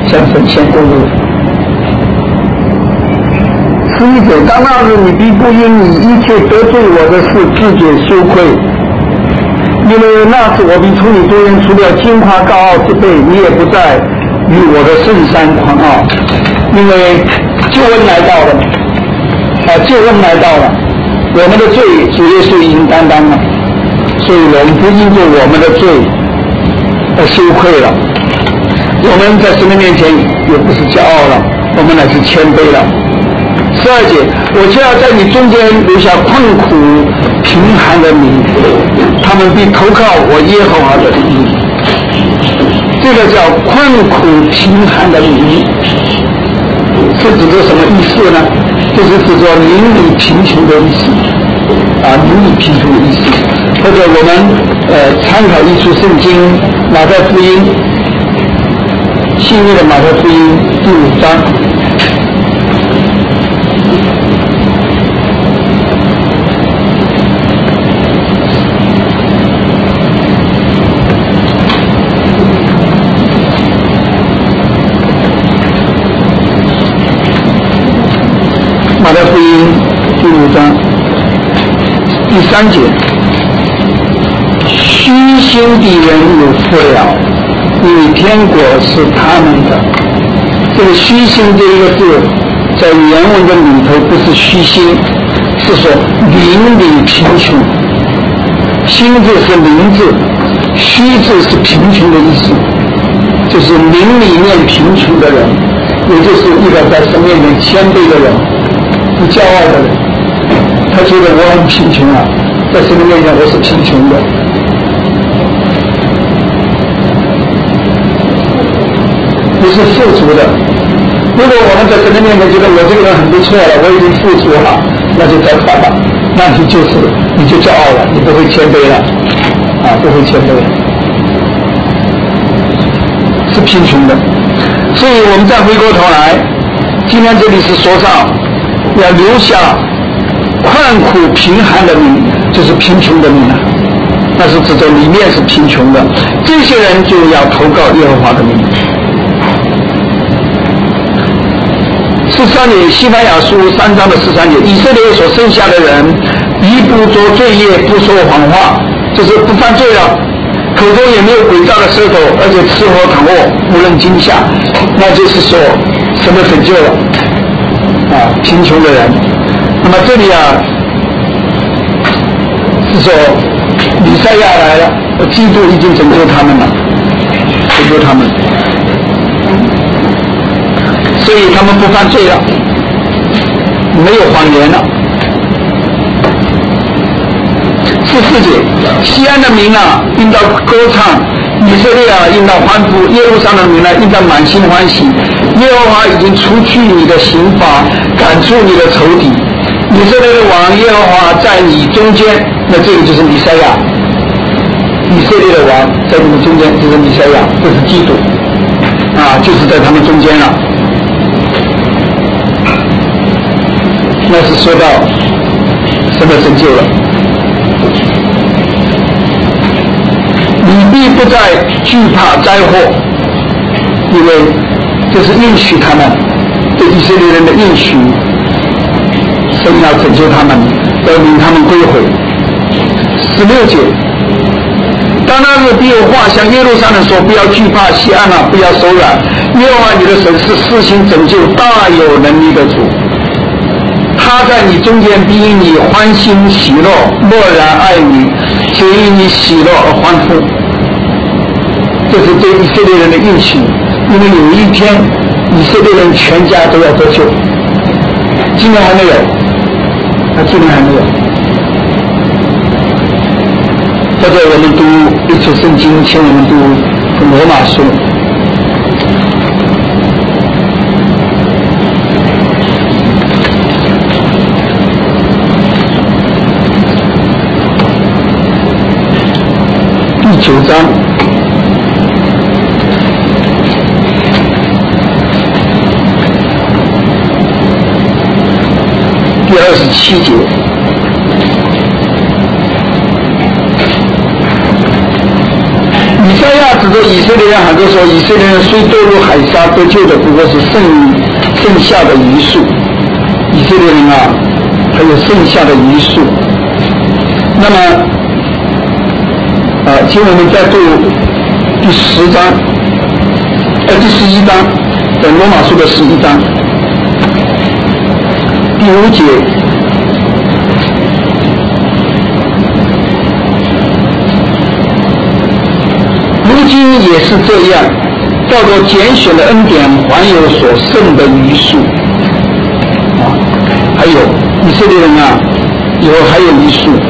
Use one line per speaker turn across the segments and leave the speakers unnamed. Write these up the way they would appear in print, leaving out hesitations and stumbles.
向神献供物。11节，当那日你必不因你一切得罪我的事自觉羞愧，因为那时我必从你中间除了矜夸高傲之辈，你也不再与我的圣山狂傲。因为救恩来到了，救恩来到了，我们的罪主耶稣已经担当了，所以我们不因着我们的罪而羞愧了。我们在神的面前也不是骄傲了，我们乃是谦卑了。12节，我就要在你中间留下困苦贫寒的民，他们必投靠我耶和华的名。这个叫困苦贫寒的民，是指着什么意思呢？就是指着邻里贫穷的意思邻里贫穷的意思。或者我们参考一处圣经马太福音，新约的马太福音第5章。马太福音第5章第3节，虚心的人有福了，因为天国是他们的。这个虚心这一个字在原文的里头不是虚心，是说邻里贫穷。心字是邻字，虚字是贫穷的意思，就是邻里面贫穷的人，也就是一个在神面前谦卑的人，不骄傲的人。他觉得我很贫穷啊，在神的面前我是贫穷的。不是富足的。如果我们在神的面前觉得我这个人很不错了，我已经富足了，那就糟糕了，那你就骄傲了，你不会谦卑了不会谦卑了，是贫穷的。所以我们再回过头来，今天这里是说上要留下困苦贫寒的民，就是贫穷的民那是指着里面是贫穷的，这些人就要投靠耶和华的名。13节，西番雅书3章的13节，以色列所剩下的人必不做罪业，不说谎话，就是不犯罪了，口中也没有诡诈的舌头，而且吃喝躺卧，无论惊吓，那就是说什么拯救了贫穷的人。那么这里是说弥赛亚来了，基督已经拯救他们了，拯救他们，所以他们不犯罪了，没有谎言了。14节，西安的民应当歌唱，以色列应当欢呼，耶路撒冷的民应当满心欢喜。耶和华已经除去你的刑罚，赶出你的仇敌。以色列的王耶和华在你中间，那这个就是弥赛亚。以色列的王在你们中间，就是弥赛亚，这是基督就是在他们中间了。那是说到什么拯救了？你必不再惧怕灾祸，因为这是应许他们，对以色列人的应许，神要拯救他们，要领他们归回。16节，当那日必有话向耶路撒冷说，不要惧怕，西安不要手软，耶和华你的神是施行拯救大有能力的主，他在你中间必因你欢欣喜乐，默然爱你，且因你喜乐而欢呼。这是对以色列人的应许，因为有一天以色列人全家都要得救。今年还没有，今年还没有。或者我们读一处圣经，请我们读罗马书。第9章第27节，弥赛亚指时候以色列人还在说，以色列人虽堕入海沙得救的不过是剩下的余数。以色列人啊，还有剩下的余数。那么请我们再读第11章，罗马书的11章第5节。如今也是这样，叫做拣选的恩典还有所剩的余数。还有以色列人啊，以后还有余数。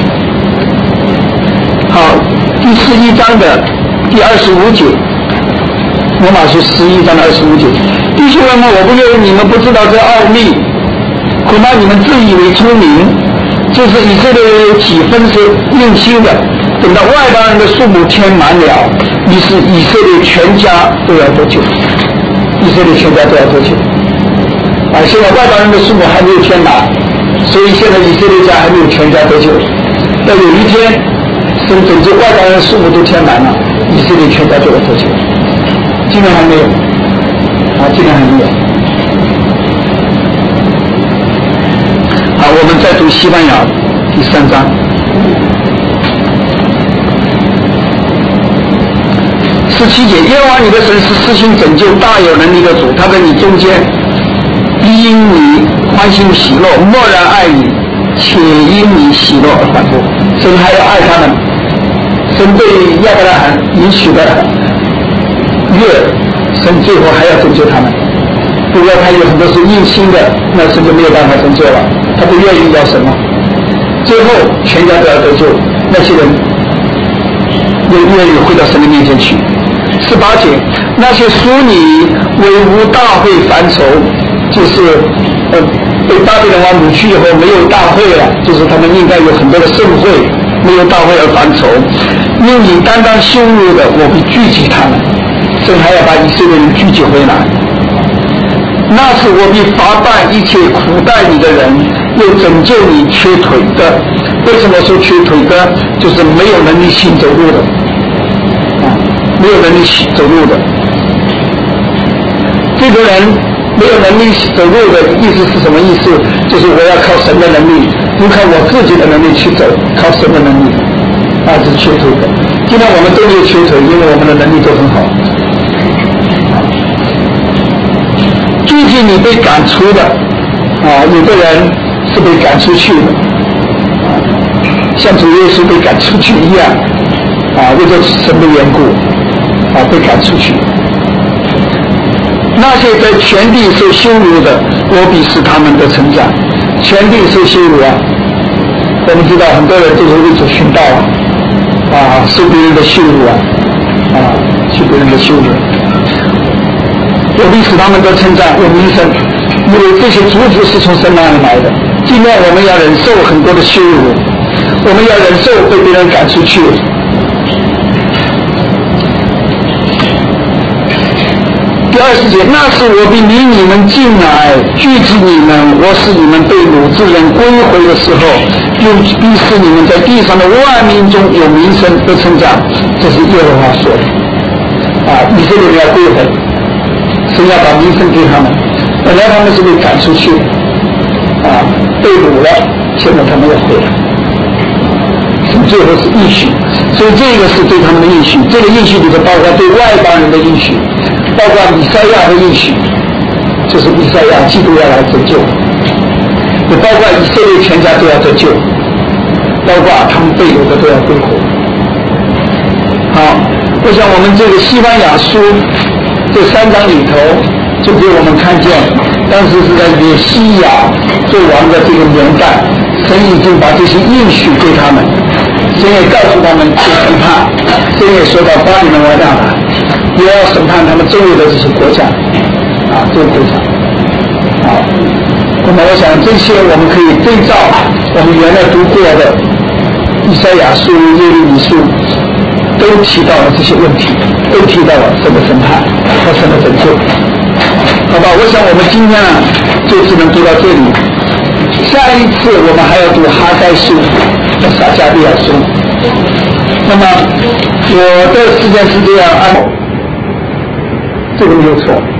好，第11章的第25节，罗马书11章的25节，弟兄们，我不愿意你们不知道这奥秘，恐怕你们自以为聪明，就是以色列人有几分是硬心的，等到外邦人的数目填满了，于是以色列全家都要得救。以色列全家都要得救。现在外邦人的数目还没有填满，所以现在以色列家还没有全家得救。到有一天，等这外邦人的数目都填满了，以色列全家就要得救。今年还没有，今年还没有。好，我们再读西班牙第3章。17节，耶和华你的神是施行拯救大有能力的主，他在你中间必因你欢欣喜乐，默然爱你，且因你喜乐而欢呼。神还要爱他们，神对亚伯拉罕允许的约，神最后还要拯救他们。不过他有很多是硬心的，那神就没有办法拯救了，他不愿意要什么，最后全家都要得救，那些人也愿意回到神的面前去。18节，那些属你为无大会反仇，就是被巴比伦王掳去以后没有大会了，就是他们应该有很多的盛会，没有大会而反仇。因你担当羞辱的，我会聚集他们。神还要把以色列人聚集回来。那时我必罚办一切苦待你的人，又拯救你缺腿的。为什么说缺腿的？就是没有能力行走路的，没有能力走路的。这个人没有能力走路的意思是什么意思？就是我要靠神的能力，不靠我自己的能力去走，靠神的能力，是缺腿的。今天我们都没有缺腿，因为我们的能力都很好。最近你被赶出的，有的人是被赶出去的，像主耶稣被赶出去一样，为了神的缘故，被赶出去。那些在全地受羞辱的，我必使他们的成长。全地受羞辱我们知道很多人都是为主殉道受别人的羞辱受别人的羞辱。我必使他们的成长有名声，因为这些祝福是从神那里来的。今天我们要忍受很多的羞辱，我们要忍受被别人赶出去。第20节，那时我必领你们进来，聚集你们，我使你们被掳之人归回的时候，又必使你们在地上的万民中有名声的成长。这是耶和华说的。以色列人要归回，神要把名声给他们。本来他们是被赶出去被掳了，现在他们要回来。神最后是应许，所以这个是对他们的应许。这个应许里头包括对外邦人的应许，包括以赛亚的应许，就是以赛亚基督要来拯救，也包括以色列全家都要得救，包括他们被掳的都要归回。好，我想我们这个西班牙书这3章里头，就给我们看见，当时是在约西亚做王的这个年代，神已经把这些应许给他们，神也告诉他们去审判，神也说到巴比伦王要来，也要审判他们周围的这些国家这个国家那么我想这些我们可以对照我们原来读过的以赛亚书、耶利米书，都提到了这些问题，都提到了神的审判和神的拯救。好吧，我想我们今天就只能读到这里，下一次我们还要读哈该书和撒迦利亚书。 那么我的时间是这样安排，这个没有错。